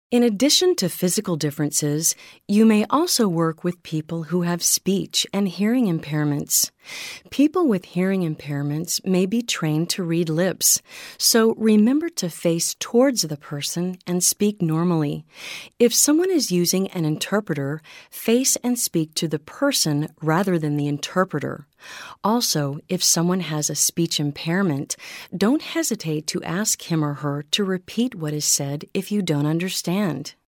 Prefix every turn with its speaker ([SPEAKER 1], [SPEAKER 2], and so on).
[SPEAKER 1] In addition to physical differences, you may also work with people who have speech and hearing impairments. People with hearing impairments may be trained to read lips, so remember to face towards the person and speak normally. If someone is using an interpreter, face and speak to the person rather than the interpreter. Also, if someone has a speech impairment, don't hesitate to ask him or her to repeat what is said if you don't understand.